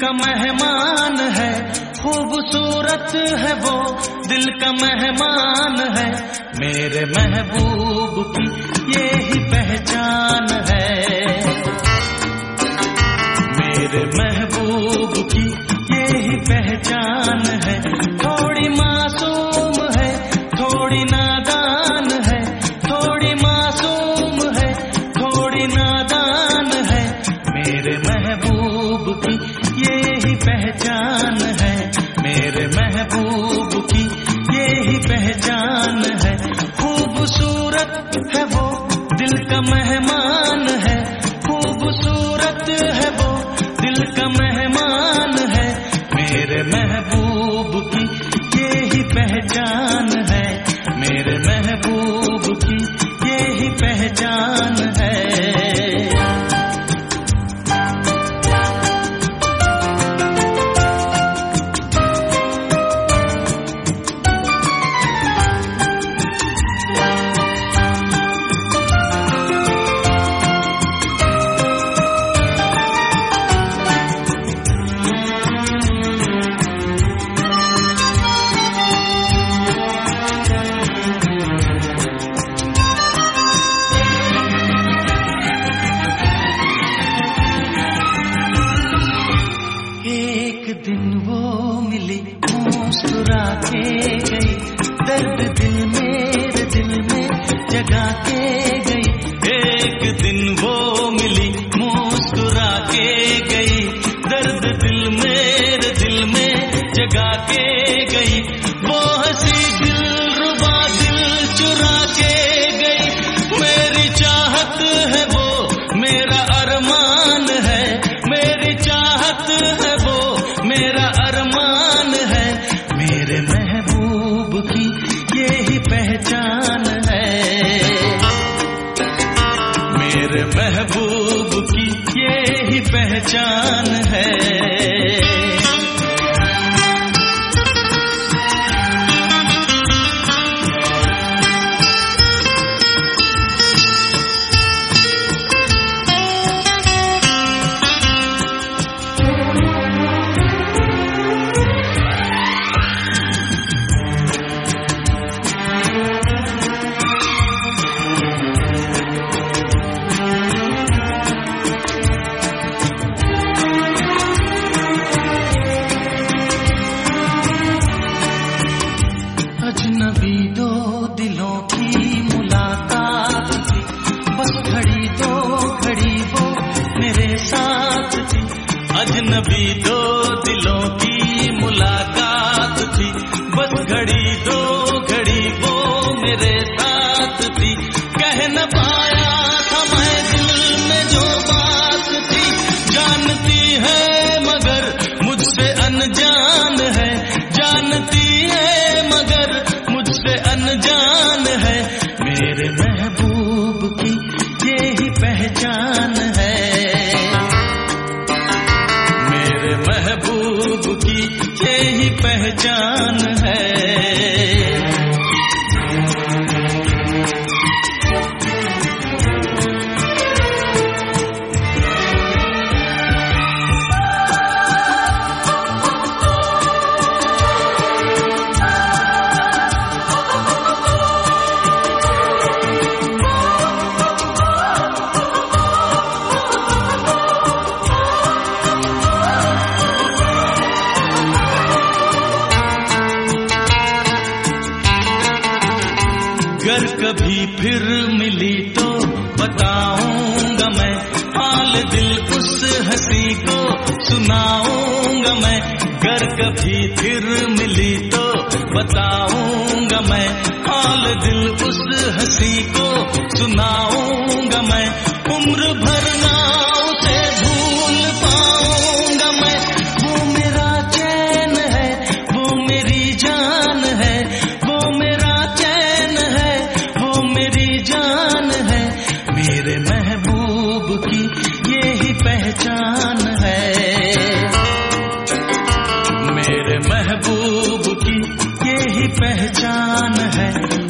का मेहमान है, खूबसूरत है वो दिल का मेहमान है। मेरे महबूब की यही पहचान है, मेरे महबूब की यही पहचान है। थोड़ी मासूम है, थोड़ी नादान है, थोड़ी मासूम है, थोड़ी नादान है। मेरे महबूब की यही पहचान है, मेरे महबूब की यही पहचान है। खूबसूरत है वो दिल का मेहमान है, खूबसूरत है वो दिल का मेहमान है। मेरे महबूब की यही पहचान है, मेरे महबूब की यही पहचान है। एक दिन वो मिली मुस्कुरा के गई, दर्द दिल मेरे दिल में जगा के गई। एक दिन वो मिली मुस्कुरा के गई, दर्द दिल मेरे दिल में जगा के गई। वो हंसी दिलरुबा दिल चुरा के गई। मेरी चाहत है वो मेरा अरमान है, मेरी चाहत है वो मेरा अरमान है। मेरे महबूब की यही पहचान है, मेरे महबूब की यही पहचान है। अजनबी दो दिलों की मुलाकात थी, बस घड़ी दो घड़ी वो मेरे साथ थी। अजनबी दो दिलों की मुलाकात थी, बस घड़ी दो घड़ी वो मेरे साथ थी। कह न पाया था मैं दिल में जो बात थी, जानती है मगर मुझसे अनजान है, जानती है मगर मुझसे अनजान है। मेरे महबूब की यही पहचान है, मेरे महबूब की यही पहचान है। अगर कभी फिर मिली तो बताऊंगा मैं, हाल दिल उस हंसी को सुनाऊंगा मैं। अगर कभी फिर मिली तो बताऊंगा मैं, हाल दिल उस हंसी को सुनाऊंगा मैं। उम्र भर ना उसे भूल पाऊंगा मैं, वो मेरा चैन है, वो मेरी जान है, वो मेरा चैन है, वो मेरी जान है। मेरे महबूब की यही पहचान है, मेरे महबूब की यही पहचान है।